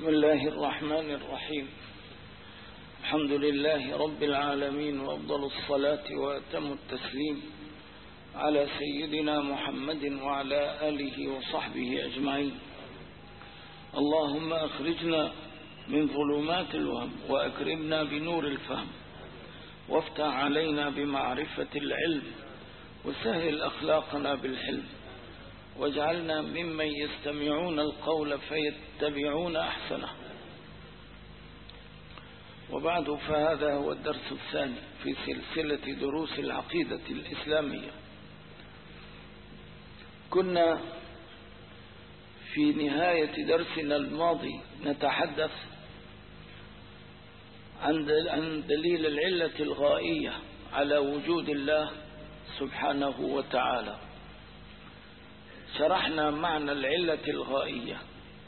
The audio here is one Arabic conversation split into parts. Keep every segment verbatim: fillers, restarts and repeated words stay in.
بسم الله الرحمن الرحيم. الحمد لله رب العالمين، وأفضل الصلاة وأتم التسليم على سيدنا محمد وعلى آله وصحبه أجمعين. اللهم أخرجنا من ظلمات الوهم وأكرمنا بنور الفهم، وافتح علينا بمعرفة العلم، وسهل أخلاقنا بالحلم، واجعلنا ممن يستمعون القول فيتبعون أحسنه. وبعد، فهذا هو الدرس الثاني في سلسلة دروس العقيدة الإسلامية. كنا في نهاية درسنا الماضي نتحدث عن دليل العلة الغائية على وجود الله سبحانه وتعالى. شرحنا معنى العلة الغائية،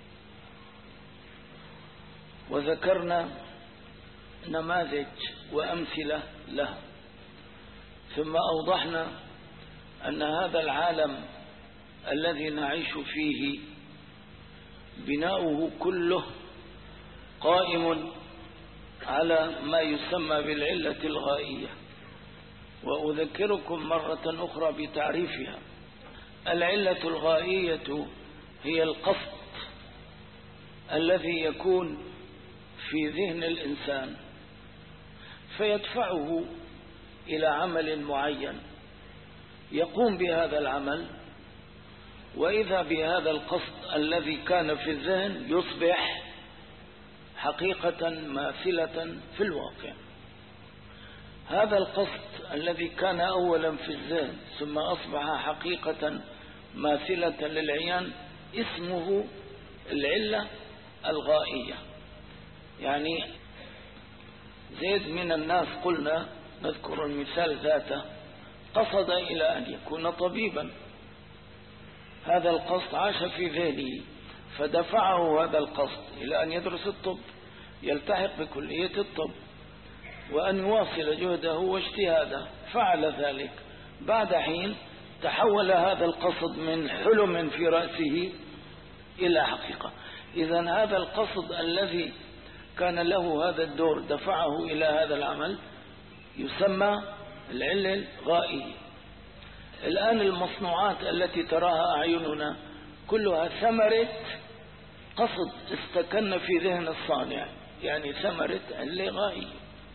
وذكرنا نماذج وأمثلة له، ثم أوضحنا أن هذا العالم الذي نعيش فيه بناؤه كله قائم على ما يسمى بالعلة الغائية. وأذكركم مرة أخرى بتعريفها. العلة الغائية هي القصد الذي يكون في ذهن الإنسان فيدفعه إلى عمل معين يقوم بهذا العمل، وإذا بهذا القصد الذي كان في الذهن يصبح حقيقة ماثلة في الواقع. هذا القصد الذي كان أولا في الذهن ثم أصبح حقيقة ماثلة للعيان اسمه العلة الغائية. يعني زيد من الناس، قلنا نذكر المثال ذاته، قصد إلى أن يكون طبيبا. هذا القصد عاش في ذهنه فدفعه هذا القصد إلى أن يدرس الطب، يلتحق بكلية الطب، وأن يواصل جهده واجتهاده. فعل ذلك. بعد حين تحول هذا القصد من حلم في رأسه إلى حقيقة. إذن هذا القصد الذي كان له هذا الدور دفعه إلى هذا العمل يسمى العلة الغائية. الآن المصنوعات التي تراها أعيننا كلها ثمرة قصد استكن في ذهن الصانع، يعني ثمرة علة غائية.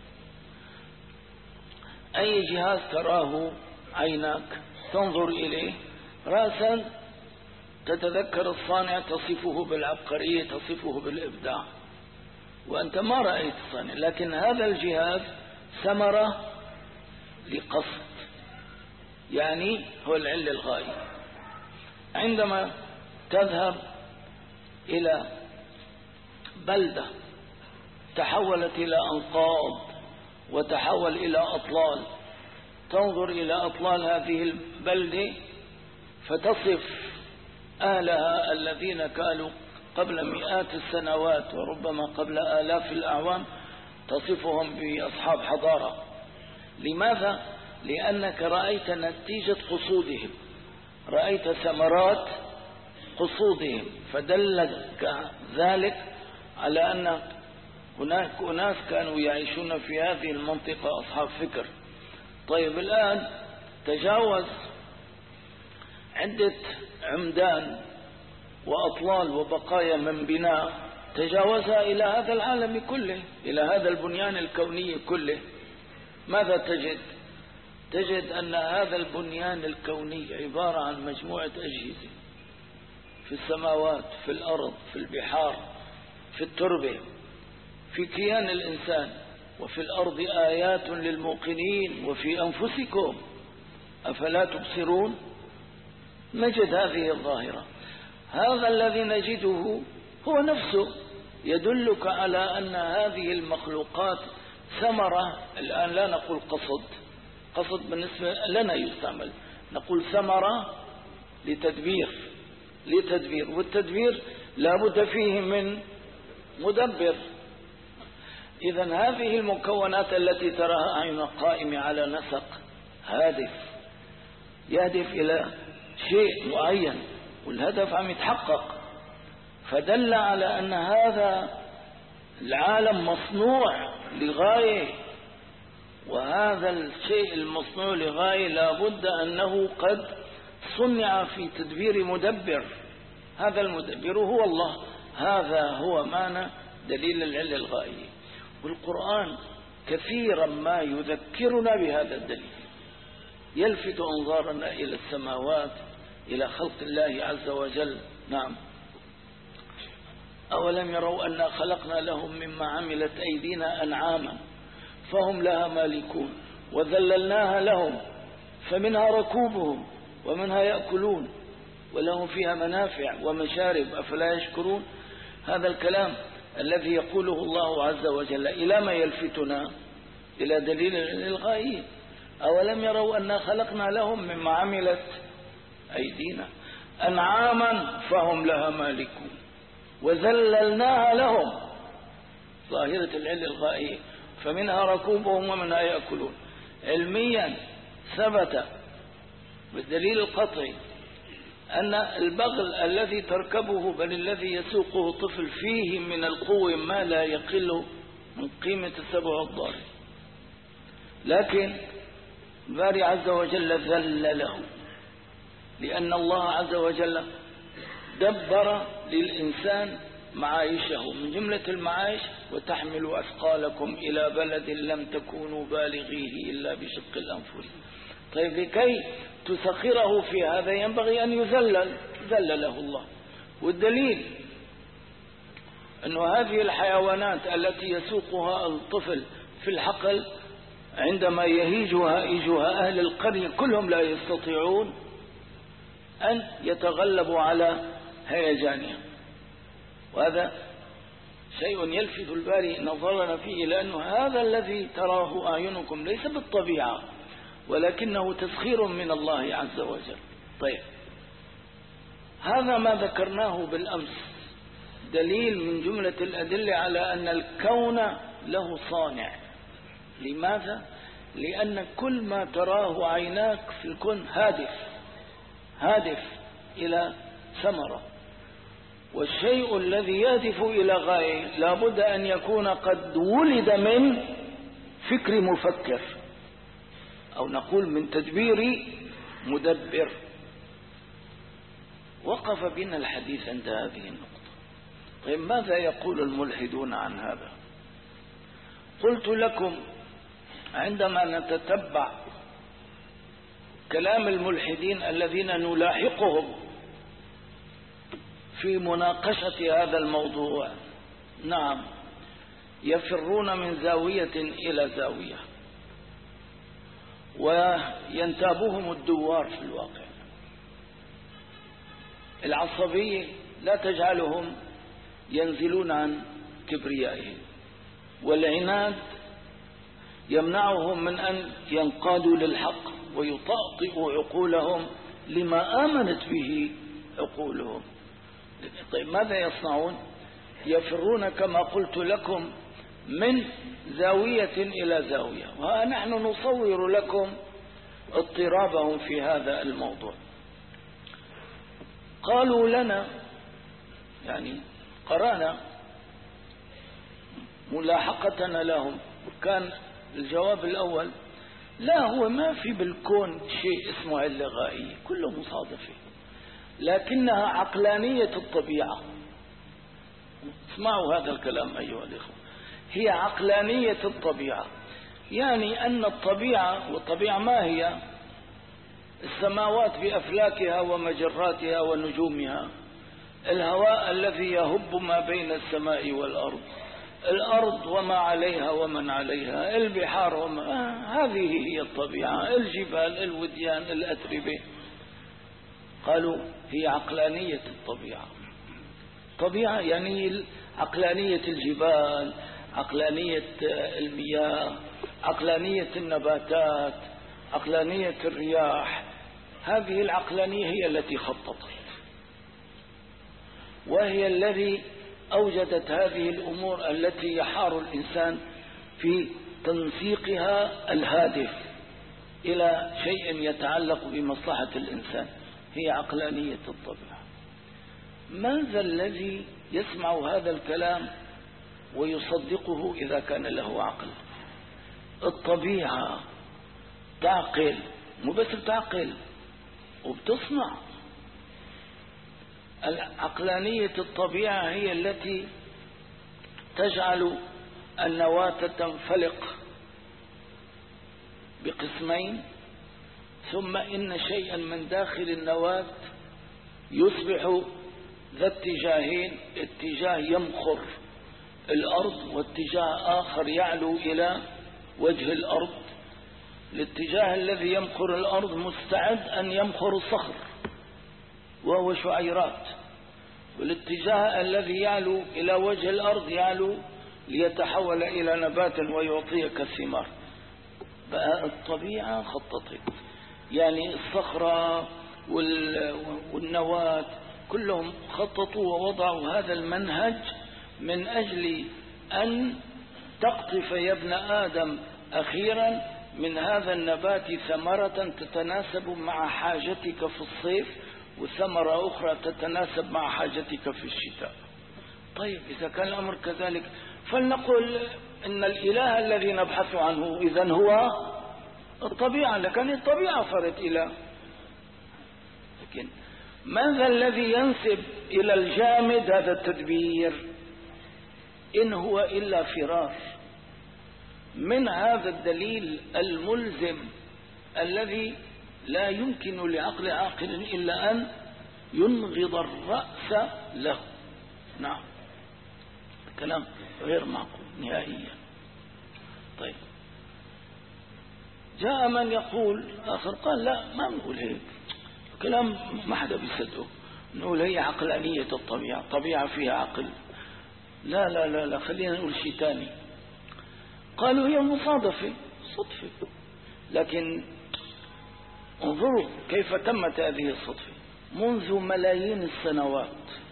أي جهاز تراه عيناك تنظر إليه رأسا تتذكر الصانع، تصفه بالعبقرية، تصفه بالإبداع، وأنت ما رأيت الصانع، لكن هذا الجهاز ثمرة لقصد، يعني هو العلة الغائية. عندما تذهب إلى بلدة تحولت إلى أنقاض وتحول إلى أطلال، تنظر إلى أطلال هذه البلدة فتصف أهلها الذين كانوا قبل مئات السنوات وربما قبل آلاف الأعوام، تصفهم بأصحاب حضارة. لماذا؟ لأنك رأيت نتيجة قصودهم، رأيت ثمرات قصودهم، فدلك ذلك على أن هناك أناس كانوا يعيشون في هذه المنطقة أصحاب فكر. طيب، الآن تجاوز عدة عمدان وأطلال وبقايا من بناء، تجاوزها إلى هذا العالم كله، إلى هذا البنيان الكوني كله. ماذا تجد؟ تجد أن هذا البنيان الكوني عبارة عن مجموعة أجهزة في السماوات، في الأرض، في البحار، في التربة، في كيان الإنسان، وفي الأرض آيات للموقنين وفي أنفسكم أفلا تبصرون. نجد هذه الظاهرة. هذا الذي نجده هو نفسه يدلك على أن هذه المخلوقات ثمرة. الآن لا نقول قصد، قصد بالنسبة لنا يستعمل، نقول ثمرة لتدبير لتدبير والتدبير لا بد فيه من مدبر. إذن هذه المكونات التي تراها أعينك قائمة على نسق هادف يهدف إلى شيء معين، والهدف عم يتحقق. فدل على أن هذا العالم مصنوع لغاية، وهذا الشيء المصنوع لغاية لا بد أنه قد صنع في تدبير مدبر، هذا المدبر هو الله. هذا هو معنى دليل العلة الغائية. والقرآن كثيرا ما يذكرنا بهذا الدليل، يلفت أنظارنا إلى السماوات، إلى خلق الله عز وجل. نعم. أولم يروا أنا خلقنا لهم مما عملت أيدينا أنعاما فهم لها مالكون وذللناها لهم فمنها ركوبهم ومنها يأكلون ولهم فيها منافع ومشارب أفلا يشكرون. هذا الكلام الذي يقوله الله عز وجل إلى ما يلفتنا؟ إلى دليل الغائي. أولم يروا أنا خلقنا لهم مما عملت أيدينا أنعاما فهم لها مالكون وذللناها لهم، ظاهرة العلة الغائية، فمنها ركوبهم ومنها يأكلون. علميا ثبت بالدليل القطعي أن البغل الذي تركبه بل الذي يسوقه طفل فيه من القوة ما لا يقل من قيمة السبع الضارب، لكن الباري عز وجل ذلله، لأن الله عز وجل دبر للإنسان معايشه من جملة المعايش وتحملوا أثقالكم إلى بلد لم تكونوا بالغيه إلا بشق الأنفس. طيب لكي تسخره في هذا ينبغي أن يذلل، ذلله الله. والدليل أن هذه الحيوانات التي يسوقها الطفل في الحقل عندما يهيجها إيجها أهل القرية كلهم لا يستطيعون أن يتغلبوا على هيجانها، وهذا شيء يلفت الباري نظرنا فيه، لأنه هذا الذي تراه أعينكم ليس بالطبيعة ولكنه تسخير من الله عز وجل. طيب هذا ما ذكرناه بالأمس دليل من جملة الأدلة على أن الكون له صانع. لماذا؟ لأن كل ما تراه عيناك في الكون هادف هادف إلى ثمرة، والشيء الذي يهدف إلى غاية لابد أن يكون قد ولد من فكر مفكر، أو نقول من تدبير مدبر. وقف بنا الحديث عند هذه النقطة. طيب ماذا يقول الملحدون عن هذا؟ قلت لكم عندما نتتبع كلام الملحدين الذين نلاحقهم في مناقشة هذا الموضوع، نعم يفرون من زاوية إلى زاوية وينتابهم الدوار في الواقع. العصبية لا تجعلهم ينزلون عن كبريائهم، والعناد يمنعهم من أن ينقادوا للحق ويطأطئوا عقولهم لما آمنت به عقولهم. طيب ماذا يصنعون؟ يفرون كما قلت لكم من زاوية إلى زاوية، ونحن نصور لكم اضطرابهم في هذا الموضوع. قالوا لنا، يعني قرأنا ملاحقتنا لهم، كان الجواب الأول لا، هو ما في بالكون شيء اسمه علة غائية، كله مصادفة، لكنها عقلانية الطبيعة. اسمعوا هذا الكلام أيها الإخوة، هي عقلانية الطبيعة، يعني أن الطبيعة، والطبيعة ما هي؟ السماوات بأفلاكها ومجراتها ونجومها، الهواء الذي يهب ما بين السماء والأرض، الأرض وما عليها ومن عليها، البحار وما آه هذه هي الطبيعة، الجبال، الوديان، الأتربة. قالوا هي عقلانية الطبيعة. طبيعة يعني عقلانية الجبال، عقلانية المياه، عقلانية النباتات، عقلانية الرياح. هذه العقلانية هي التي خططت، وهي الذي أوجدت هذه الأمور التي يحار الإنسان في تنسيقها الهادف إلى شيء يتعلق بمصلحة الإنسان. هي عقلانية الطبيعة. من ذا الذي يسمع هذا الكلام ويصدقه إذا كان له عقل؟ الطبيعة تعقل، مو بس بتعقل وبتصنع. عقلانية الطبيعة هي التي تجعل النواة تنفلق بقسمين، ثم إن شيئا من داخل النواة يصبح ذا اتجاهين، اتجاه يمخر الأرض واتجاه آخر يعلو إلى وجه الأرض. الاتجاه الذي يمخر الأرض مستعد أن يمخر الصخر وهو شعيرات، والاتجاه الذي يعلو إلى وجه الأرض يعلو ليتحول إلى نبات ويعطيك الثمار. بقى الطبيعة خططت، يعني الصخرة والنواة كلهم خططوا ووضعوا هذا المنهج من أجل أن تقطف يا ابن آدم أخيرا من هذا النبات ثمرة تتناسب مع حاجتك في الصيف، وثمرة أخرى تتناسب مع حاجتك في الشتاء. طيب إذا كان الأمر كذلك فلنقل إن الإله الذي نبحث عنه إذن هو الطبيعة، لكن الطبيعة صارت إله. لكن من ذا الذي ينسب إلى الجامد هذا التدبير؟ إن هو إلا فرار من هذا الدليل الملزم الذي لا يمكن لعقل عاقل إلا أن ينغض الرأس له. نعم، كلام غير معقول نهائيا. طيب، جاء من يقول آخر قال لا، ما نقول هيك، كلام ما حدا بيصدقه، نقول هي عقلانية الطبيعة، طبيعة فيها عقل. لا لا لا لا، خلينا نقول شيء ثاني. قالوا هي مصادفة، صدفة، لكن انظروا كيف تمت هذه الصدفة. منذ ملايين السنوات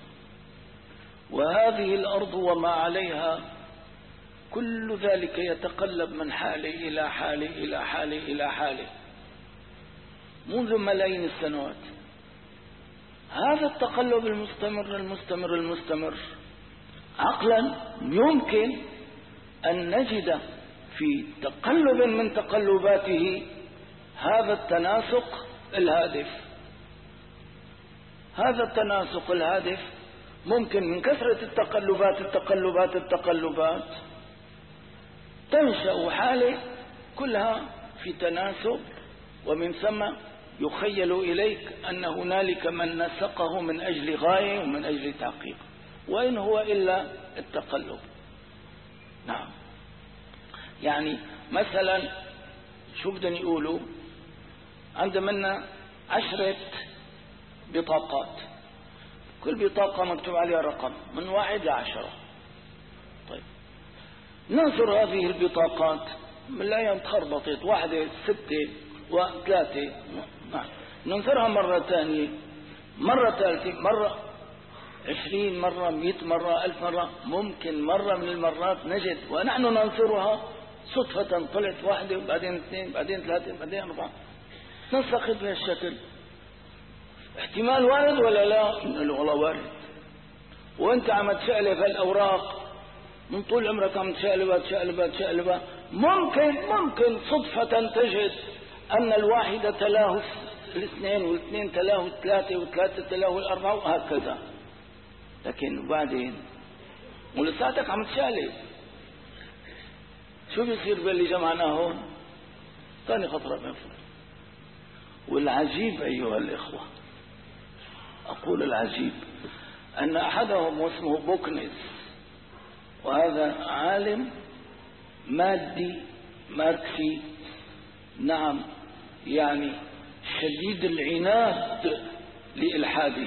وهذه الأرض وما عليها كل ذلك يتقلب من حاله إلى حاله إلى حاله إلى حاله منذ ملايين السنوات. هذا التقلب المستمر المستمر المستمر عقلا يمكن أن نجد في تقلب من تقلباته هذا التناسق الهادف. هذا التناسق الهادف ممكن من كثرة التقلبات التقلبات التقلبات تنشأ حالة كلها في تناسب، ومن ثم يخيل إليك أن هنالك من نسقه من أجل غاية ومن أجل تحقيق، وإن هو إلا التقلب. نعم، يعني مثلا شو بدنا يقولوا؟ عندنا عشرة بطاقات، كل بطاقة مكتوب عليها رقم من واحد لعشرة. طيب، ننظر هذه البطاقات بنلاقيها متخربطت، واحدة ستة وثلاثة. ننظرها مرة ثانية، مرة ثالثة، مرة عشرين مرة، مئة مرة، ألف مرة. ممكن مرة من المرات نجد ونحن ننظرها صدفة طلعت واحدة وبعدين اثنين بعدين ثلاثة بعدين أربعة، ننسخ بهالشكل. احتمال وارد ولا لا؟ والله وارد. وانت عم تشقلب هالأوراق من طول عمرك عم تشقلبها تشقلبها تشقلبها، ممكن ممكن صدفة تجد أن الواحدة تلاه الاثنين والاثنين تلاه الثلاثة والثلاثة تلاه الأربعة وهكذا. لكن بعدين ولساتك عم تشقلب، شو بيصير باللي جمعناه هون؟ ثاني خطرة بنفسه. والعجيب أيها الإخوة، أقول العجيب، أن أحدهم اسمه بوكنس، وهذا عالم مادي ماركسي، نعم، يعني شديد العناد لإلحاده،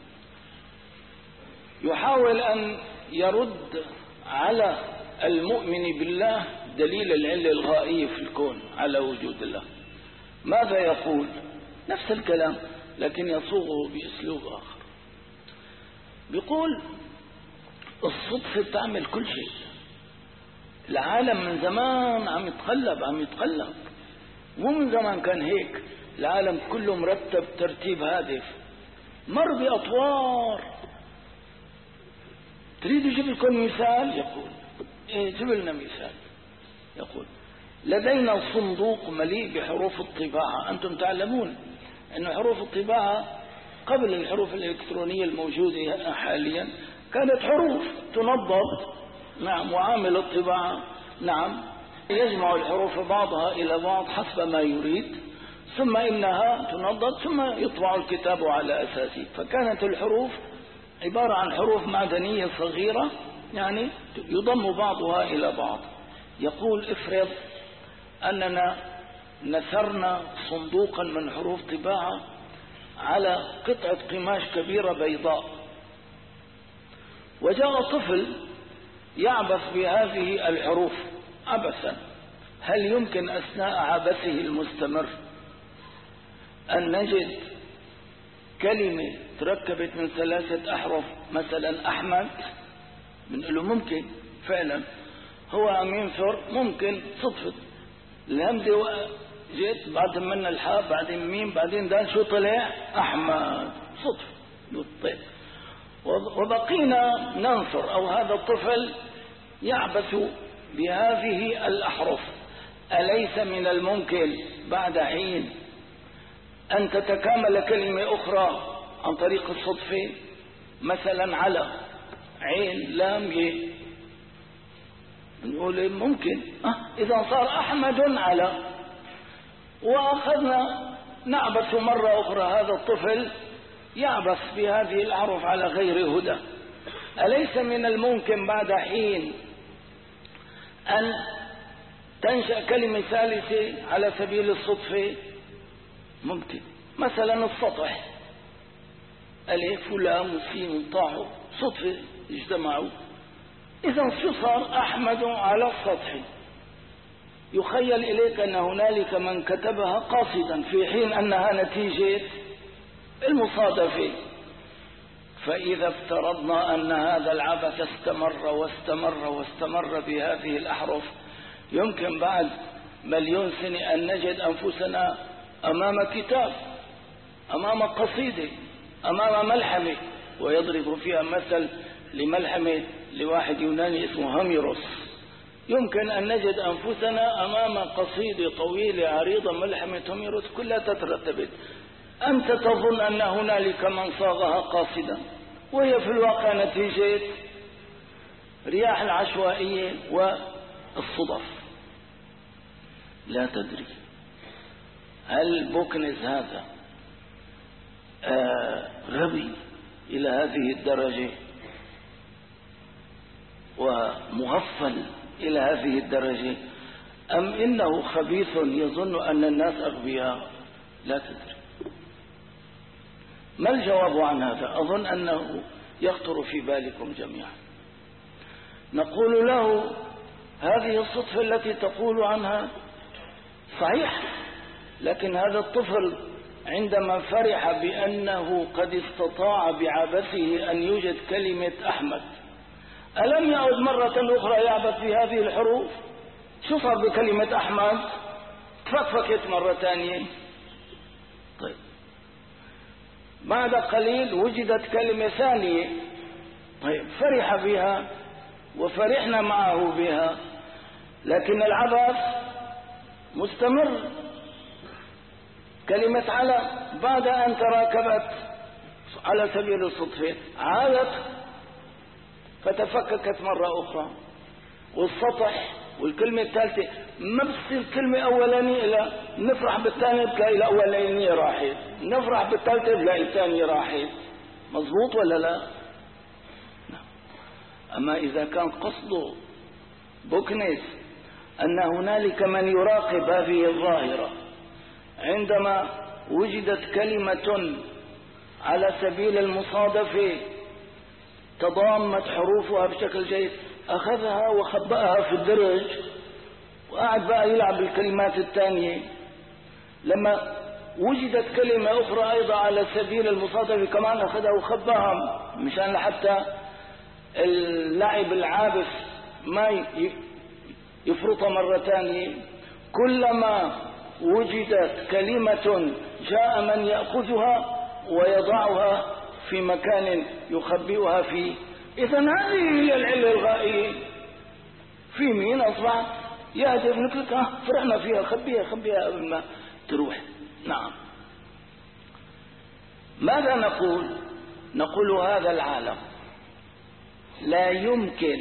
يحاول أن يرد على المؤمن بالله دليل العلة الغائية في الكون على وجود الله. ماذا يقول؟ نفس الكلام لكن يصوغه بأسلوب آخر. بيقول الصدفة تعمل كل شيء، العالم من زمان عم يتقلب عم يتقلب، مو من زمان كان هيك، العالم كله مرتب ترتيب هادف، مر بأطوار تريد يجيب لكم مثال؟ يقول إيه، جيب لنا مثال. يقول لدينا صندوق مليء بحروف الطباعة. أنتم تعلمون أن حروف الطباعة قبل الحروف الإلكترونية الموجودة حاليا كانت حروف تنضب. نعم. وعامل الطباعة نعم يجمع الحروف بعضها إلى بعض حسب ما يريد، ثم إنها تنضد ثم يطبع الكتاب على أساسه. فكانت الحروف عبارة عن حروف معدنية صغيرة يعني يضم بعضها إلى بعض. يقول افرض أننا نثرنا صندوقا من حروف طباعة على قطعة قماش كبيرة بيضاء، وجاء طفل يعبث بهذه الحروف عبثا. هل يمكن أثناء عبثه المستمر أن نجد كلمة تركبت من ثلاثة أحرف مثلا أحمد؟ من له ممكن فعلا هو عم ينثر، ممكن صدفة الهمزة جيت بعد من الحاء بعدين ميم بعدين دال، شو طلع؟ أحمد. صدفة. طيب وبقينا ننثر أو هذا الطفل يعبث بهذه الأحرف. أليس من الممكن بعد حين أن تتكامل كلمة أخرى عن طريق الصدفة؟ مثلا على عين لام ي، نقول ممكن أه إذا صار أحمد على، وأخذنا نعبث مرة أخرى هذا الطفل يعبث بهذه الأحرف على غير هدى. أليس من الممكن بعد حين أن تنشأ كلمة ثالثة على سبيل الصدفة؟ ممكن. مثلا السطح، ألف ولام وسين وطاء صدفة اجتمعوا، إذا شو صار؟ أحمد على السطح. يخيل إليك أن هنالك من كتبها قاصدا في حين أنها نتيجة المصادفة. فإذا افترضنا أن هذا العبث استمر واستمر واستمر بهذه الأحرف، يمكن بعد مليون سنة أن نجد أنفسنا أمام كتاب، أمام قصيدة، أمام ملحمة. ويضرب فيها مثل لملحمة لواحد يوناني اسمه هوميروس. يمكن أن نجد أنفسنا أمام قصيدة طويلة عريضة ملحمة هوميروس كلها تترتبت. أنت تظن أن هنالك من صاغها قاصدا، وهي في الواقع نتيجة رياح العشوائية والصدف. لا تدري هل بوكنز هذا آه غبي إلى هذه الدرجة ومغفل إلى هذه الدرجة، أم إنه خبيث يظن أن الناس أغبياء؟ لا تدري. ما الجواب عن هذا؟ أظن أنه يخطر في بالكم جميعا. نقول له هذه الصدفة التي تقول عنها صحيح، لكن هذا الطفل عندما فرح بأنه قد استطاع بعبثه أن يوجد كلمة أحمد، ألم يعد مرة أخرى يعبث بهذه الحروف؟ شو صار بكلمة أحمد؟ تفكفكت مرة ثانية. طيب بعد قليل وجدت كلمة ثانية، طيب فرح بها وفرحنا معه بها، لكن العبث مستمر. كلمة على بعد أن تراكبت على سبيل الصدفة عادت فتفككت مرة أخرى. والسطح والكلمة الثالثة ما بتصير كلمة أولانية، إلى نفرح بالثانية بتلاقي الأولانية راحت، نفرح بالثالثة بتلاقي الثانية راحت. مظبوط ولا لا؟ أما إذا كان قصده بوكنيس أن هنالك من يراقب هذه الظاهرة، عندما وجدت كلمة على سبيل المصادفة تضامت حروفها بشكل جيد، أخذها وخبأها في الدرج وقعد بقى يلعب بالكلمات الثانية. لما وجدت كلمة أخرى أيضا على سبيل المصادفة كمان أخذها وخبأها، مشان لحتى اللاعب العابث ما يفرطها مرة ثانية. كلما وجدت كلمة جاء من يأخذها ويضعها في مكان يخبئها فيه. إذا هذه هي العلة الغائية. في مين أصبح يهدف نقلك اه فرحنا فيها، خبيها خبيها قبل ما تروح. نعم. ماذا نقول؟ نقول هذا العالم لا يمكن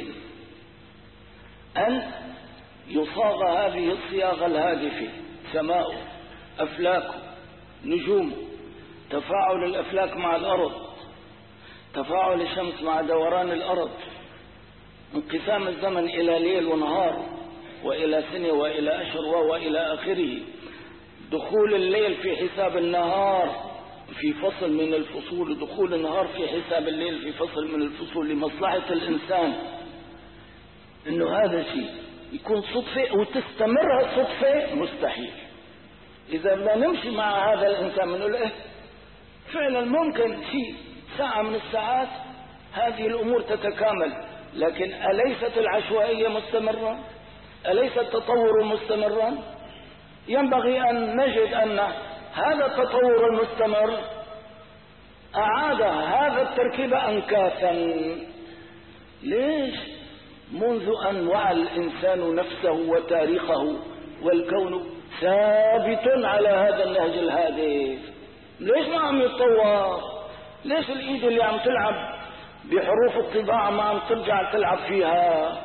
أن يصاغ هذه الصياغة الهادفة، سماؤه، أفلاكه، نجومه، تفاعل الأفلاك مع الأرض، تفاعل الشمس مع دوران الأرض، انقسام الزمن إلى ليل ونهار وإلى سنة وإلى أشهر وإلى آخره، دخول الليل في حساب النهار في فصل من الفصول، دخول النهار في حساب الليل في فصل من الفصول لمصلحة الإنسان. إنه هذا شيء يكون صدفة وتستمر الصدفة مستحيل. إذا بدنا نمشي مع هذا الإنسان بنقول إيه فعلا ممكن في ساعة من الساعات هذه الأمور تتكامل، لكن أليست العشوائية مستمرة؟ أليس التطور مستمرا؟ ينبغي أن نجد أن هذا التطور المستمر أعاد هذا التركيب أنكاثا. ليش؟ منذ أن وعى الإنسان نفسه وتاريخه والكون ثابت على هذا النهج الهادف. ليش ما عم يتطور؟ ليش الإيد اللي عم تلعب بحروف الطباعة ما عم ترجع تلعب فيها؟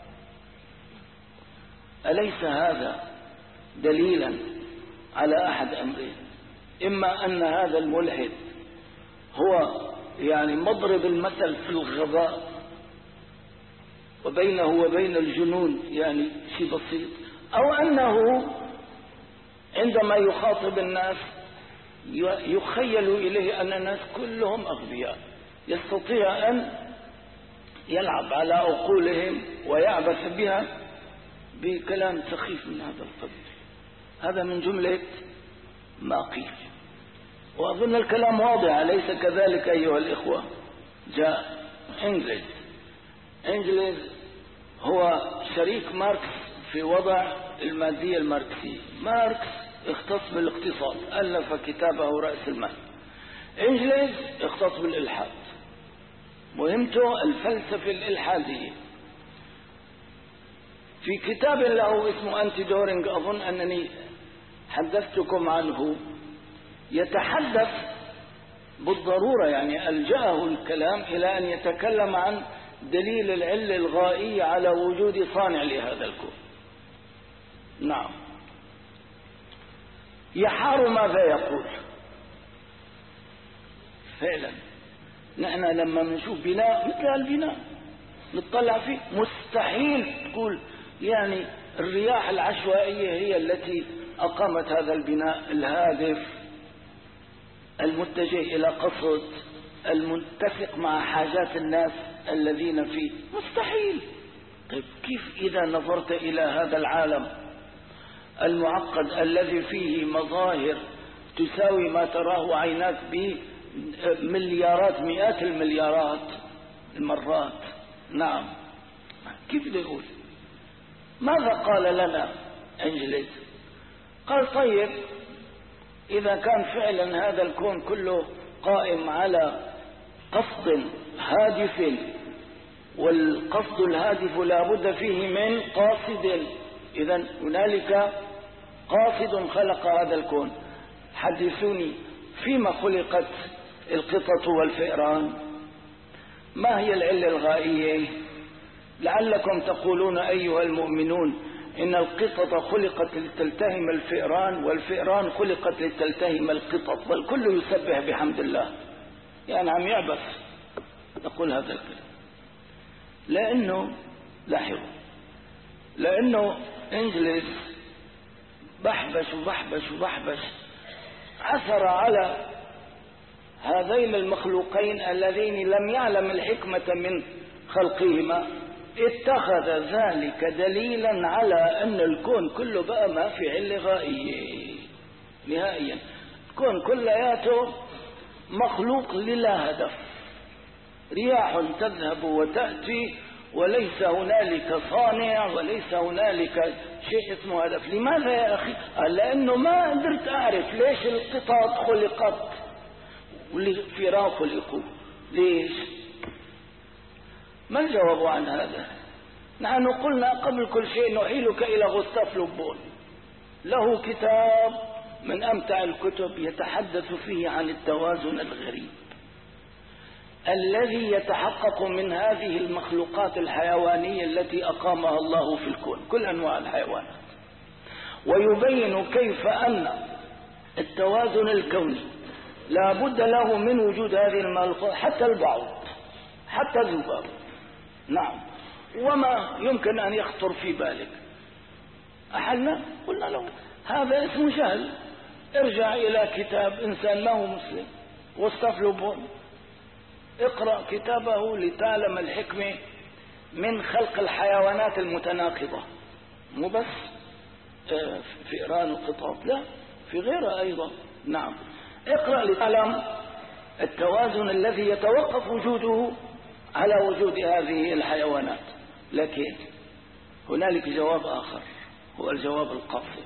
أليس هذا دليلا على أحد أمرين؟ إما أن هذا الملحد هو يعني مضرب المثل في الغباء وبينه وبين الجنون يعني شيء بسيط، أو أنه عندما يخاطب الناس يخيل إليه أن الناس كلهم أغبياء، يستطيع أن يلعب على عقولهم ويعبث بها بكلام سخيف من هذا القبيل. هذا من جملة ما قيل، وأظن الكلام واضح أليس كذلك أيها الإخوة؟ جاء إنجليز إنجليز هو شريك ماركس في وضع المادية الماركسية. ماركس اختص بالاقتصاد، ألف كتابه رأس المال. إنجليز اختص بالإلحاد، مهمته الفلسفة الإلحادية. في كتاب له اسمه أنتي دورينج، أظن أنني حدثتكم عنه، يتحدث بالضرورة يعني ألجأه الكلام إلى أن يتكلم عن دليل العلة الغائية على وجود صانع لهذا الكون. نعم. يحار ماذا يقول؟ فعلا نحن لما نشوف بناء مثل هالبناء نطلع فيه، مستحيل تقول يعني الرياح العشوائية هي التي أقامت هذا البناء الهادف المتجه إلى قصد المتفق مع حاجات الناس الذين فيه. مستحيل. طيب كيف إذا نظرت إلى هذا العالم المعقد الذي فيه مظاهر تساوي ما تراه عيناك بمليارات مئات المليارات المرات؟ نعم. كيف بدي أقول؟ ماذا قال لنا إنجليز؟ قال طيب إذا كان فعلا هذا الكون كله قائم على قصد هادف، والقصد الهادف لا بد فيه من قاصد، إذن هنالك قاصد خلق هذا الكون. حدثوني فيما خلقت القطط والفئران؟ ما هي العلة الغائية؟ لعلكم تقولون أيها المؤمنون إن القطط خلقت لتلتهم الفئران، والفئران خلقت لتلتهم القطط، والكل يسبح بحمد الله. يعني عم يعبث نقول هذا الكلام، لأنه لاحظوا، لأنه إنجليز بحبش وبحبش وبحبش عثر على هذين المخلوقين اللذين لم يعلم الحكمة من خلقهما، اتخذ ذلك دليلا على أن الكون كله بقى ما في علة غائية نهائيا. الكون كلياته مخلوق للا هدف، رياح تذهب وتأتي وليس هنالك صانع وليس هنالك شيء اسمه هدف. لماذا يا أخي؟ لأنه ما قدرت أعرف ليش القطط خلقت والفئران خلقوا. ليش؟ ما الجواب عن هذا؟ نحن قلنا قبل كل شيء نحيلك إلى غوستاف لوبون، له كتاب من أمتع الكتب يتحدث فيه عن التوازن الغريب الذي يتحقق من هذه المخلوقات الحيوانية التي أقامها الله في الكون، كل أنواع الحيوانات، ويبين كيف أن التوازن الكوني لا بد له من وجود هذه المخلوقات، حتى البعوض، حتى الذباب. نعم، وما يمكن أن يخطر في بالك أحلنا قلنا له هذا اسمه جهل، ارجع إلى كتاب إنسان ما هو مسلم غوستاف لوبون، اقرأ كتابه لتعلم الحكمة من خلق الحيوانات المتناقضة، مو بس فئران وقطط، لا، في غيرها أيضا. نعم، اقرأ لتعلم التوازن الذي يتوقف وجوده على وجود هذه الحيوانات. لكن هنالك جواب آخر، هو الجواب القاسي.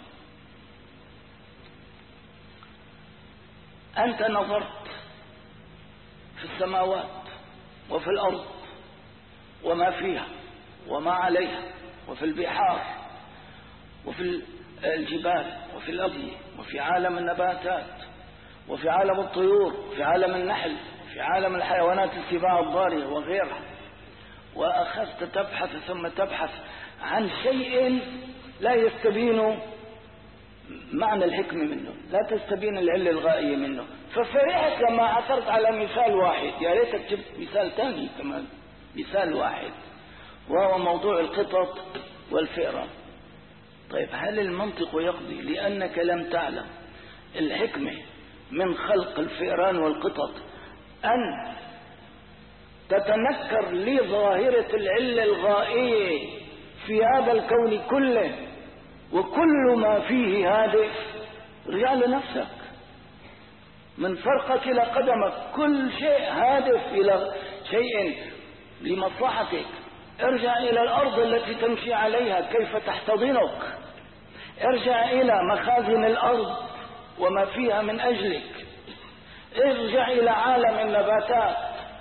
أنت نظرت في السماوات وفي الأرض وما فيها وما عليها، وفي البحار وفي الجبال وفي الأرض وفي عالم النباتات وفي عالم الطيور وفي عالم النحل وفي عالم الحيوانات السباع الضارية وغيرها، وأخذت تبحث ثم تبحث عن شيء لا يستبين معنى الحكمة منه، لا تستبين العلة الغائية منه، ففرحت لما عثرت على مثال واحد. يا ريتك جبت مثال ثاني كمان، مثال واحد وهو موضوع القطط والفئران. طيب، هل المنطق يقضي لأنك لم تعلم الحكمة من خلق الفئران والقطط أن تتنكر لظاهرة العلة الغائية في هذا الكون كله وكل ما فيه هادف؟ رجع لنفسك، من فرقك إلى قدمك كل شيء هادف إلى شيء لمصلحتك. ارجع إلى الأرض التي تمشي عليها كيف تحتضنك، ارجع إلى مخازن الأرض وما فيها من أجلك، ارجع إلى عالم النباتات،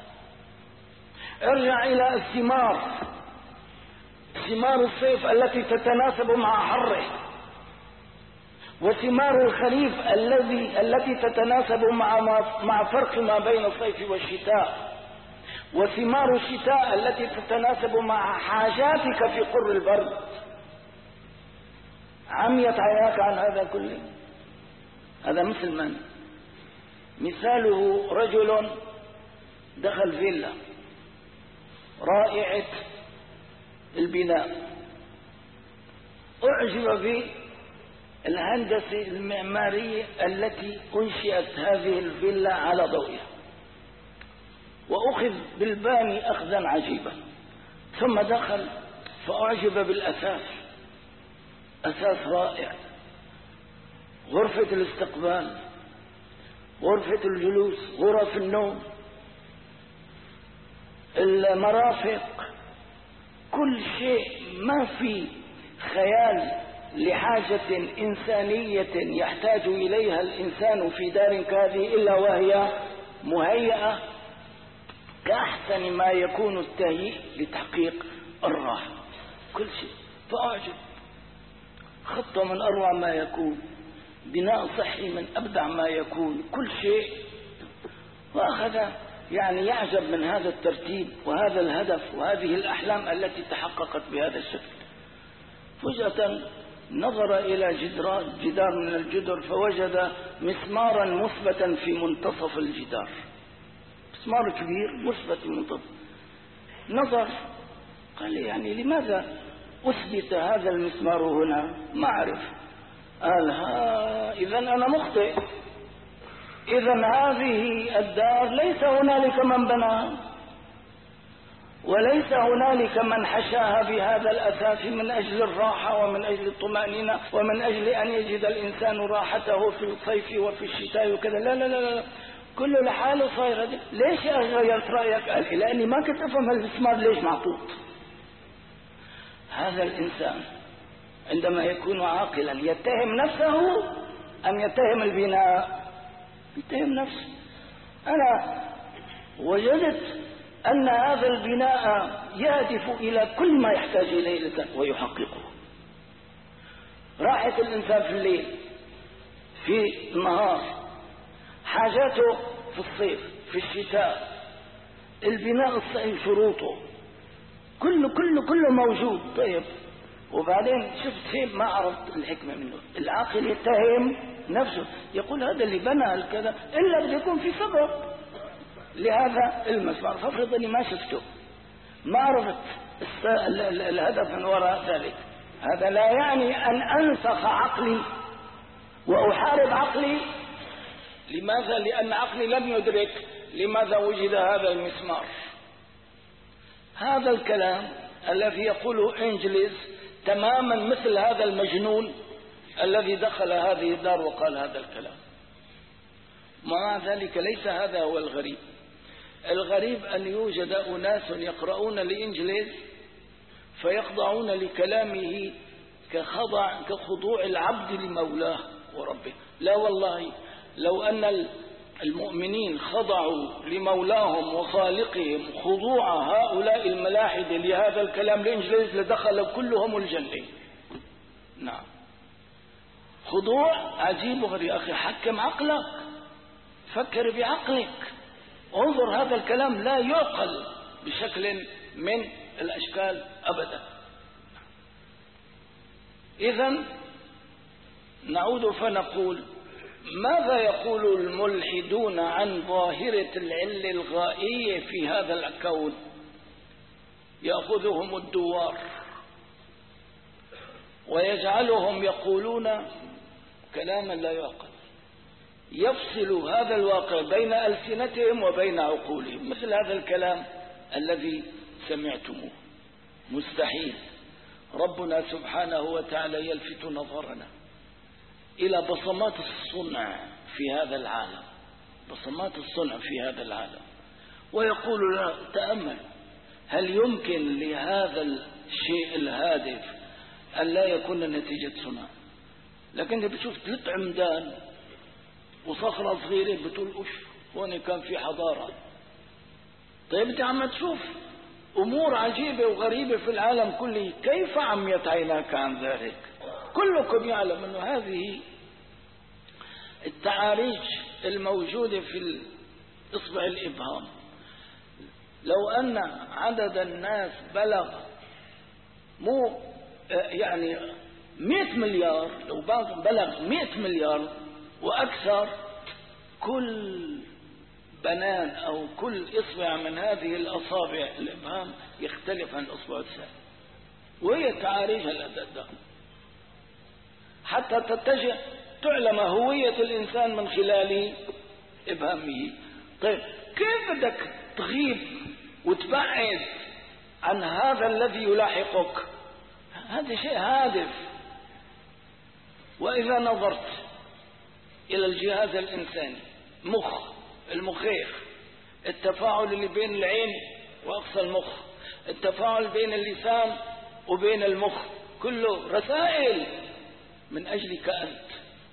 ارجع إلى الثمار، ثمار الصيف التي تتناسب مع حره، وثمار الخريف الذي التي تتناسب مع مع فرق ما بين الصيف والشتاء، وثمار الشتاء التي تتناسب مع حاجاتك في قر البرد. عميت عيناك عن هذا كله؟ هذا مثل من؟ مثاله رجل دخل فيلا رائعة البناء، أعجب بالهندسة المعمارية التي أنشئت هذه الفيلا على ضوئها، وأخذ بالباني أخذا عجيبا، ثم دخل فأعجب بالأساس، أساس رائع، غرفة الاستقبال، غرفة الجلوس، غرف النوم، المرافق، كل شيء ما في خيال لحاجة إنسانية يحتاج إليها الإنسان في دار كهذه إلا وهي مهيئة كأحسن ما يكون التهيئ لتحقيق الراحة، كل شيء. فأعجب، خطة من أروع ما يكون، بناء صحي من أبدع ما يكون، كل شيء. وأخذ يعني يعجب من هذا الترتيب وهذا الهدف وهذه الأحلام التي تحققت بهذا الشكل. فجأة نظر إلى جدار جدار من الجدر فوجد مسمارا مثبتا في منتصف الجدار، مسمار كبير مثبت في منتصف. نظر قال يعني لماذا أثبت هذا المسمار هنا؟ ما أعرف. قال ها إذا أنا مخطئ، إذا هذه الدار ليس هنالك من بناها، وليس هنالك من حشاها بهذا الأساس من أجل الراحة ومن أجل الطمأنينة ومن أجل أن يجد الإنسان راحته في الصيف وفي الشتاء وكذا. لا لا لا لا، كله لحاله صاير. ليش غيرت رأيك؟ قال لأني ما كنت أفهم هالمسمار ليش معطوط. هذا الإنسان عندما يكون عاقلا يتهم نفسه أم يتهم البناء؟ يتهم نفسه. أنا وجدت أن هذا البناء يهدف إلى كل ما يحتاج إليه الإنسان ويحققه. راحة الإنسان في الليل، في النهار، حاجاته في الصيف، في الشتاء، البناء الصحيح شروطه كله كله كله موجود. طيب وبعدين شفت شيء ما عرفت الحكمة منه، العاقل يتهم نفسه يقول هذا اللي بنى الكذا إلا بده يكون في سبب لهذا المسمار، فافرض اني ما شفته، ما عرفت الهدف من وراء ذلك. هذا لا يعني أن أنسخ عقلي وأحارب عقلي. لماذا؟ لأن عقلي لم يدرك لماذا وجد هذا المسمار. هذا الكلام الذي يقوله إنجليز تماما مثل هذا المجنون الذي دخل هذه الدار وقال هذا الكلام. مع ذلك ليس هذا هو الغريب. الغريب أن يوجد أناس يقرؤون لإنجليز فيخضعون لكلامه كخضع كخضوع العبد لمولاه وربه. لا والله، لو أن المؤمنين خضعوا لمولاهم وخالقهم خضوع هؤلاء الملاحدة لهذا الكلام لإنجليز لدخلوا كلهم الجنة. نعم، خضوع عجيب غريب. أخي حكم عقلك، فكر بعقلك، انظر هذا الكلام لا يعقل بشكل من الأشكال أبدا. إذن نعود فنقول ماذا يقول الملحدون عن ظاهرة العلة الغائية في هذا الكون؟ يأخذهم الدوار ويجعلهم يقولون كلاما لا يعقل، يفصل هذا الواقع بين ألسنتهم وبين عقولهم، مثل هذا الكلام الذي سمعتموه. مستحيل. ربنا سبحانه وتعالى يلفت نظرنا إلى بصمات الصنع في هذا العالم، بصمات الصنع في هذا العالم، ويقول لنا تأمل، هل يمكن لهذا الشيء الهادف أن لا يكون نتيجة صنع؟ لكن انت بتشوف ثلاث عمدان وصخرة صغيرة بتقول أوف هون كان في حضارة. طيب انت عم تشوف أمور عجيبة وغريبة في العالم كله، كيف عميت عيناك عن ذلك؟ كلكم يعلم أن هذه التعاريج الموجودة في إصبع الإبهام لو أن عدد الناس بلغ مو يعني مئة مليار، لو بلغ مئة مليار وأكثر، كل بنان أو كل إصبع من هذه الأصابع الإبهام يختلف عن الأصبع الثاني، وهي تعاريج الأداء حتى تتجه تعلم هوية الإنسان من خلال إبهامه. طيب كيف بدك تغيب وتبعد عن هذا الذي يلاحقك؟ هذا شيء هادف. وإذا نظرت إلى الجهاز الإنساني، مخ المخيخ، التفاعل اللي بين العين وأقصى المخ، التفاعل بين اللسان وبين المخ، كله رسائل من أجلك أنت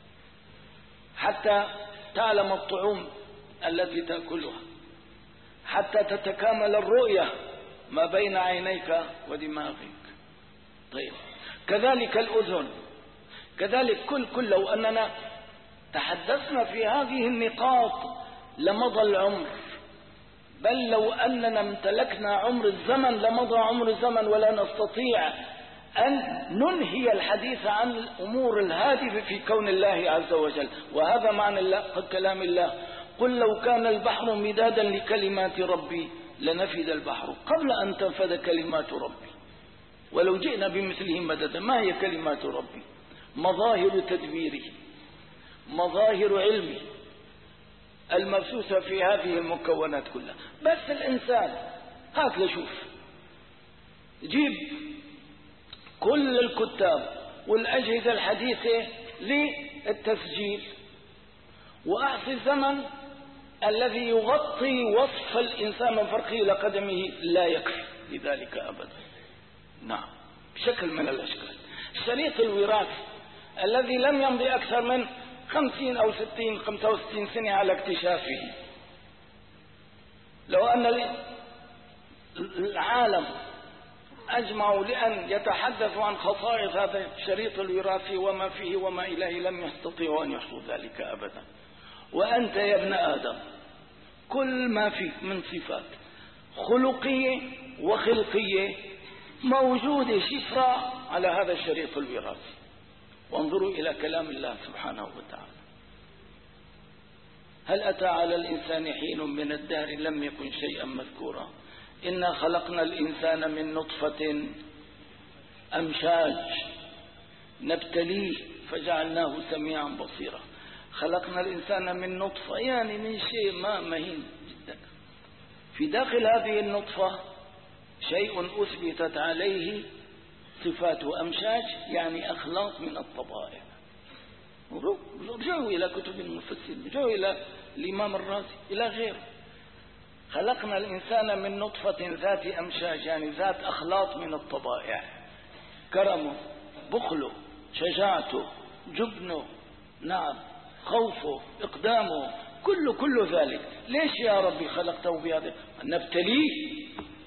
حتى تعلم الطعوم التي تأكلها، حتى تتكامل الرؤية ما بين عينيك ودماغك. طيب كذلك الأذن، كذلك كل كل لو أننا تحدثنا في هذه النقاط لمضى العمر، بل لو أننا امتلكنا عمر الزمن لمضى عمر الزمن، ولا نستطيع أن ننهي الحديث عن الأمور الهادفة في كون الله عز وجل. وهذا معنى الله كلام الله: قل لو كان البحر مدادا لكلمات ربي لنفد البحر قبل أن تنفد كلمات ربي ولو جئنا بمثله مددا. ما هي كلمات ربي؟ مظاهر تدبيره، مظاهر علمه المبثوثة في هذه المكونات كلها. بس الإنسان هات لشوف، جيب كل الكتاب والأجهزة الحديثة للتسجيل وأعطي الزمن الذي يغطي وصف الإنسان من فرقه إلى قدمه، لا يكفي لذلك أبدا. نعم، بشكل من الأشكال. شريط الوراث الذي لم يمضي أكثر من خمسين أو ستين خمسة وستين سنة على اكتشافه، لو أن العالم أجمعوا لأن يتحدثوا عن خصائص هذا الشريط الوراثي وما فيه وما إليه، لم يستطيعوا أن يحصوا ذلك أبدا. وأنت يا ابن آدم كل ما فيك من صفات خلقية وخلقية موجودة شفرة على هذا الشريط الوراثي. وانظروا إلى كلام الله سبحانه وتعالى: هل أتى على الإنسان حين من الدهر لم يكن شيئا مذكورا إنا خلقنا الإنسان من نطفة أمشاج نبتليه فجعلناه سميعا بصيرا. خلقنا الإنسان من نطفة يعني من شيء ما مهين جدا. في داخل هذه النطفة شيء أثبتت عليه صفات أمشاج يعني أخلاق من الطبائع. رجعوا إلى كتب المفسرين، رجعوا إلى الإمام الرازي إلى غيره. خلقنا الإنسان من نطفة ذات أمشاج يعني ذات أخلاق من الطبائع، كرمه، بخله، شجاعته، جبنه، نعم، خوفه، إقدامه، كل كل ذلك. ليش يا ربي خلقته بهذا؟ نبتليه.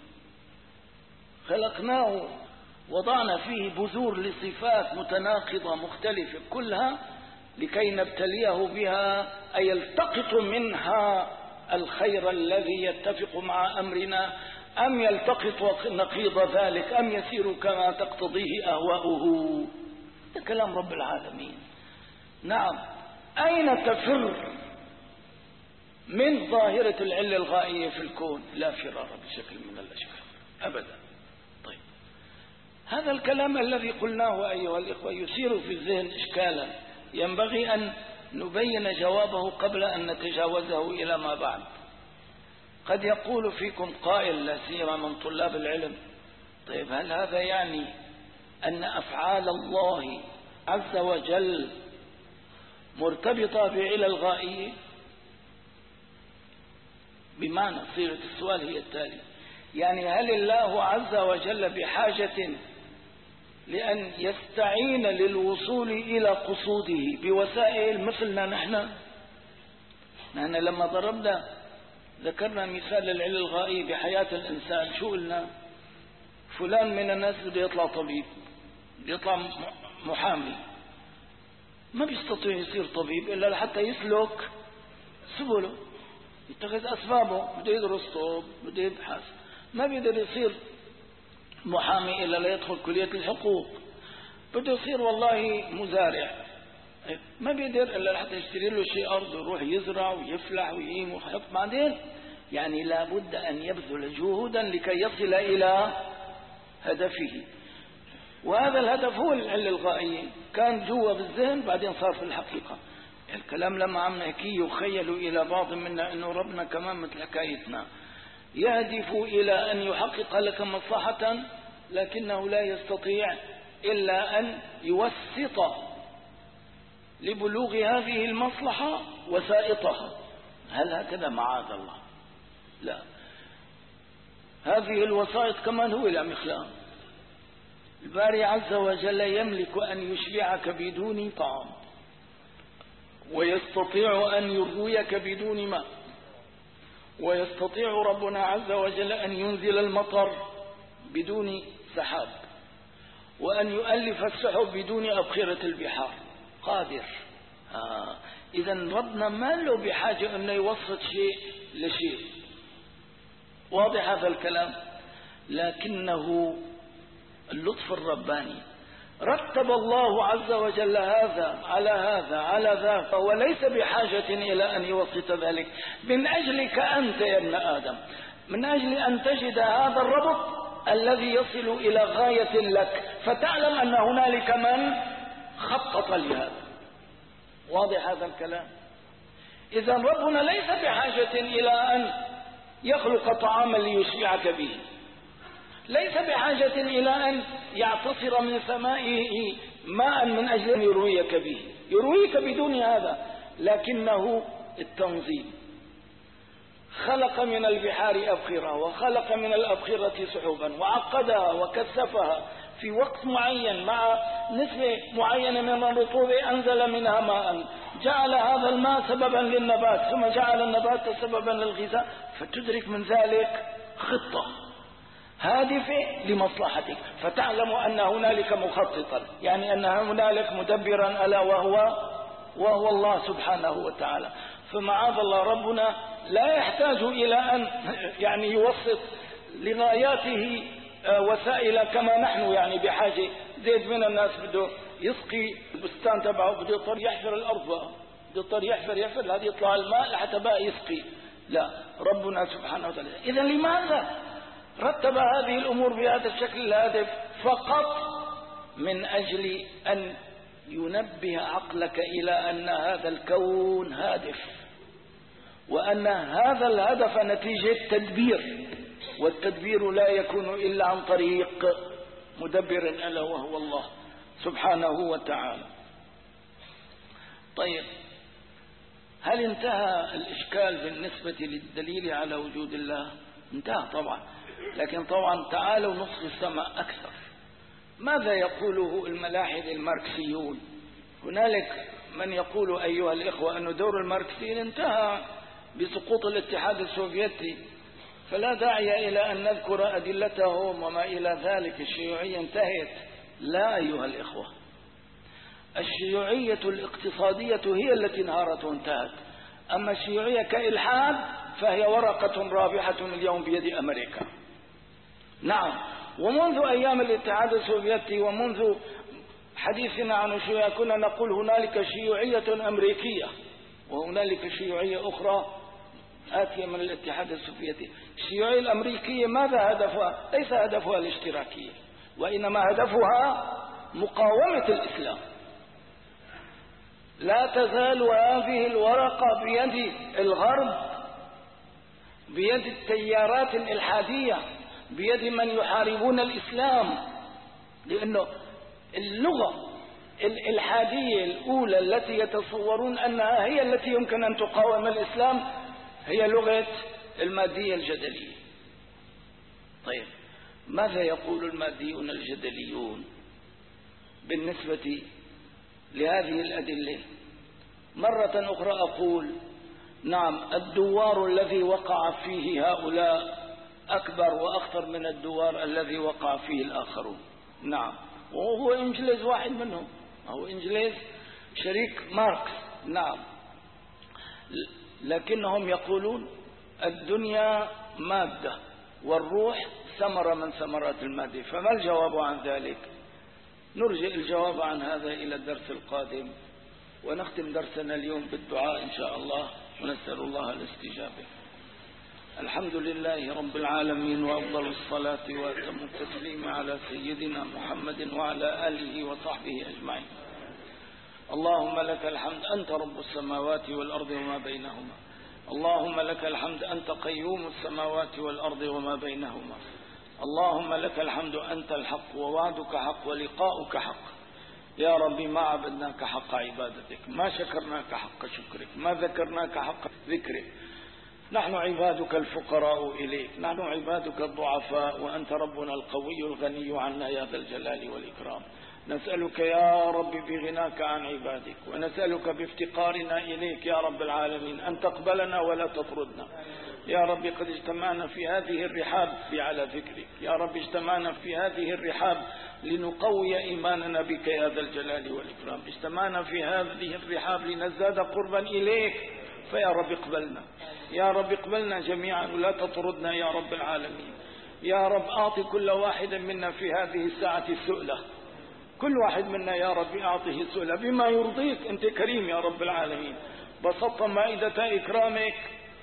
خلقناه وضعنا فيه بذور لصفات متناقضة مختلفة كلها لكي نبتليه بها، أي يلتقط منها الخير الذي يتفق مع أمرنا، أم يلتقط نقيض ذلك، أم يسير كما تقتضيه أهواؤه. هذا كلام رب العالمين. نعم، أين تفر من ظاهرة العلة الغائية في الكون؟ لا فرار بشكل من الأشكال أبدا. طيب، هذا الكلام الذي قلناه أيها الإخوة يثير في الذهن إشكالا ينبغي أن نبين جوابه قبل أن نتجاوزه إلى ما بعد. قد يقول فيكم قائل لا سيما من طلاب العلم: طيب هل هذا يعني أن أفعال الله عز وجل مرتبطة بعلة الغائية؟ بمعنى صيغة السؤال هي التالي: يعني هل الله عز وجل بحاجة لأن يستعين للوصول إلى قصوده بوسائل مثلنا نحن؟ نحن لما ضربنا ذكرنا مثال العلة الغائية بحياة الإنسان، شو قلنا؟ فلان من الناس بده يطلع طبيب، بده يطلع محامي، ما بيستطيع يصير طبيب إلا لحتى يسلك سبله، يتخذ أسبابه، بده يدرس طب، بده يبحث. ما بيقدر يصير محامي إلا ليدخل كلية الحقوق. بده يصير والله مزارع، ما بيقدر إلا لحتى يشتري له شيء أرض ويروح يزرع ويفلح ويقيم ويحط. بعدين يعني لابد أن يبذل جهودا لكي يصل إلى هدفه، وهذا الهدف هو العلة الغائية. كان جوا بالذهن بعدين صار في الحقيقة. الكلام لما عم نحكيه يخيلوا إلى بعض منا أنه ربنا كمان مثل حكايتنا يهدف إلى أن يحقق لك مصلحة، لكنه لا يستطيع إلا أن يوسط لبلوغ هذه المصلحة وسائطها. هل هكذا؟ معاذ الله، لا. هذه الوسائط كمان هو اللي عم يخلقها. الباري عز وجل يملك أن يشبعك بدون طعام، ويستطيع أن يرويك بدون ماء، ويستطيع ربنا عز وجل أن ينزل المطر بدون سحاب، وأن يؤلف السحب بدون أبخرة البحار. قادر. آه. إذن ربنا ما له بحاجة أنه يوسط شيء لشيء. واضح هذا الكلام؟ لكنه اللطف الرباني رتب الله عز وجل هذا على هذا على ذاك، وليس بحاجة إلى أن يوسط ذلك من أجلك أنت يا ابن آدم، من أجل أن تجد هذا الربط الذي يصل إلى غاية لك، فتعلم أن هنالك من خطط لهذا. واضح هذا الكلام؟ إذا ربنا ليس بحاجة إلى أن يخلق طعاما ليشبعك به، ليس بحاجة إلى أن يعتصر من سمائه ماء من أجل أن يرويك به، يرويك بدون هذا، لكنه التنظيم. خلق من البحار أبخرة، وخلق من الأبخرة سحبا، وعقدها وكثفها في وقت معين مع نسبة معينة من الرطوبة، أنزل منها ماء، جعل هذا الماء سببا للنبات، ثم جعل النبات سببا للغذاء، فتدرك من ذلك خطة هادفة لمصلحتك، فتعلم أن هنالك مخططا، يعني أن هنالك مدبرا ألا وهو وهو الله سبحانه وتعالى. فمعاذ الله ربنا لا يحتاج إلى أن يعني يوسط لغاياته وسائل كما نحن يعني بحاجة. زيد من الناس بده يسقي البستان تبعه، بده يضطر يحفر الأرض بقى، بده يضطر يحفر يحفر لهذا يطلع الماء لحتى بقى يسقي. لا، ربنا سبحانه وتعالى. إذا لماذا رتب هذه الأمور بهذا الشكل الهادف؟ فقط من أجل أن ينبه عقلك إلى أن هذا الكون هادف، وأن هذا الهدف نتيجة تدبير، والتدبير لا يكون إلا عن طريق مدبر ألا وهو الله سبحانه وتعالى. طيب، هل انتهى الإشكال بالنسبة للدليل على وجود الله؟ انتهى طبعا، لكن طبعا تعالوا نصف السماء أكثر. ماذا يقوله الملاحد الماركسيون؟ هنالك من يقول أيها الإخوة أن دور الماركسيين انتهى بسقوط الاتحاد السوفيتي، فلا داعي إلى أن نذكر أدلتهم وما إلى ذلك، الشيوعية انتهت. لا أيها الإخوة، الشيوعية الاقتصادية هي التي انهارت وانتهت، أما الشيوعية كإلحاد فهي ورقة رابحة اليوم بيد أمريكا. نعم، ومنذ أيام الاتحاد السوفيتي ومنذ حديثنا عن الشيوعية كنا نقول هنالك شيوعية أمريكية وهنالك شيوعية أخرى آتية من الاتحاد السوفيتي. الشيوعية الأمريكية ماذا هدفها؟ ليس هدفها الاشتراكية، وإنما هدفها مقاومة الإسلام. لا تزال هذه الورقة بيد الغرب، بيد التيارات الإلحادية، بيد من يحاربون الإسلام، لأنه اللغة الإلحادية الأولى التي يتصورون أنها هي التي يمكن أن تقاوم الإسلام هي لغة المادية الجدلية. طيب، ماذا يقول الماديون الجدليون بالنسبة لهذه الأدلة؟ مرة أخرى أقول نعم، الدوار الذي وقع فيه هؤلاء أكبر وأخطر من الدوار الذي وقع فيه الآخرون. نعم، وهو إنجليز واحد منهم، هو إنجليز شريك ماركس. نعم، لكنهم يقولون الدنيا مادة والروح ثمرة من ثمرات المادة. فما الجواب عن ذلك؟ نرجع الجواب عن هذا إلى الدرس القادم، ونختم درسنا اليوم بالدعاء إن شاء الله، ونسأل الله الاستجابة. الحمد لله رب العالمين، وأفضل الصلاة وأتم التسليم على سيدنا محمد وعلى آله وصحبه أجمعين. اللهم لك الحمد، أنت رب السماوات والأرض وما بينهما. اللهم لك الحمد، أنت قيوم السماوات والأرض وما بينهما. اللهم لك الحمد، أنت الحق ووعدك حق ولقاؤك حق. يا ربي، ما عبدناك حق عبادتك، ما شكرناك حق شكرك، ما ذكرناك حق ذكرك. نحن عبادك الفقراء إليك، نحن عبادك الضعفاء، وأنت ربنا القوي الغني عنا يا ذا الجلال والإكرام. نسألك يا رب بغناك عن عبادك، ونسألك بافتقارنا إليك يا رب العالمين أن تقبلنا ولا تطردنا. يا رب، قد اجتمعنا في هذه الرحاب على ذكرك، يا رب اجتمعنا في هذه الرحاب لنقوي إيماننا بك يا ذا الجلال والإكرام، اجتمعنا في هذه الرحاب لنزداد قربا إليك، فيا رب اقبلنا، يا رب اقبلنا جميعا ولا تطردنا يا رب العالمين. يا رب، أعطي كل واحد منا في هذه الساعة سؤلة، كل واحد منا يا رب أعطيه سؤلة بما يرضيك، أنت كريم يا رب العالمين. بسطت مائدة إكرامك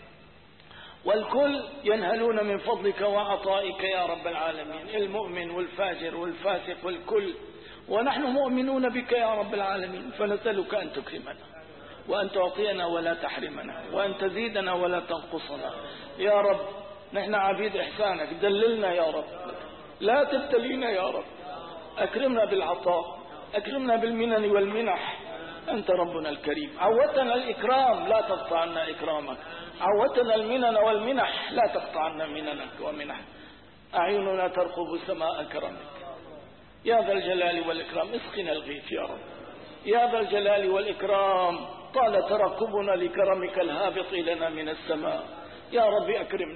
والكل ينهلون من فضلك وعطائك يا رب العالمين، المؤمن والفاجر والفاسق والكل، ونحن مؤمنون بك يا رب العالمين. فنسألك أن تكرمنا وأن تعطينا ولا تحرمنا، وأن تزيدنا ولا تنقصنا يا رب. نحن عبيد إحسانك، دللنا يا رب، لا تبتلينا يا رب. أكرمنا بالعطاء، أكرمنا بالمنن والمنح، أنت ربنا الكريم. عودتنا الإكرام، لا تقطع عنا إكرامك. عودتنا المنن والمنح، لا تقطع عنا مننك ومنحك. أعيننا ترقب سماء كرمك يا ذا الجلال والإكرام. اسقنا الغيث يا رب يا ذا الجلال والإكرام. طال ترقبنا لكرمك الهابط لنا من السماء. يا رب أكرمنا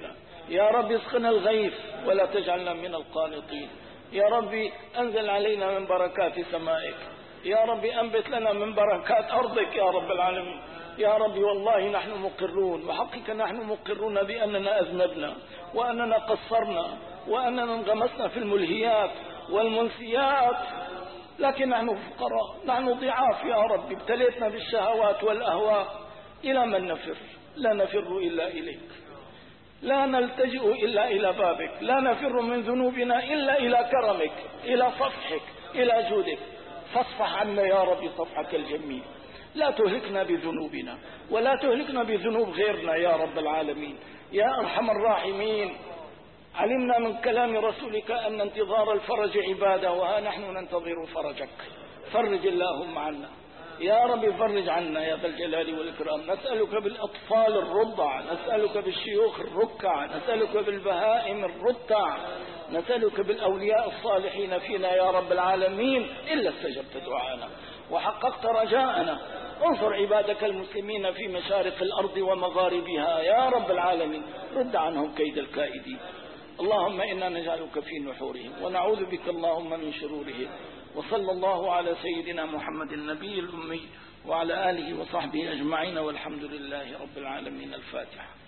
يا رب اسقنا الغيث ولا تجعلنا من القانطين. يا رب أنزل علينا من بركات سمائك. يا رب أنبت لنا من بركات أرضك يا رب العالمين. يا رب والله نحن مقرون، وحقك نحن مقرون بأننا أذنبنا وأننا قصرنا وأننا انغمسنا في الملهيات والمنسيات، لكن نحن فقراء، نحن ضعاف يا رب، ابتليتنا بالشهوات والأهواء. إلى من نفر؟ لا نفر إلا إليك، لا نلتجئ إلا إلى بابك، لا نفر من ذنوبنا إلا إلى كرمك، إلى صفحك، إلى جودك. فاصفح عنا يا رب صفحك الجميل، لا تهلكنا بذنوبنا ولا تهلكنا بذنوب غيرنا يا رب العالمين يا أرحم الراحمين. علمنا من كلام رسولك أن انتظار الفرج عبادة، وها نحن ننتظر فرجك. فرج اللهم عنا يا رب، فرج عنا يا ذا الجلال والإكرام. نسألك بالأطفال الرضع، نسألك بالشيوخ الركع، نسألك بالبهائم الرتع، نسألك بالأولياء الصالحين فينا يا رب العالمين. إلا استجبت دعانا وحققت رجاءنا. انصر عبادك المسلمين في مشارق الأرض ومغاربها يا رب العالمين، رد عنهم كيد الكائدين. اللهم إنا نجعلك في نحورهم ونعوذ بك اللهم من شرورهم. وصلى الله على سيدنا محمد النبي الأمي وعلى آله وصحبه أجمعين، والحمد لله رب العالمين. الفاتحة.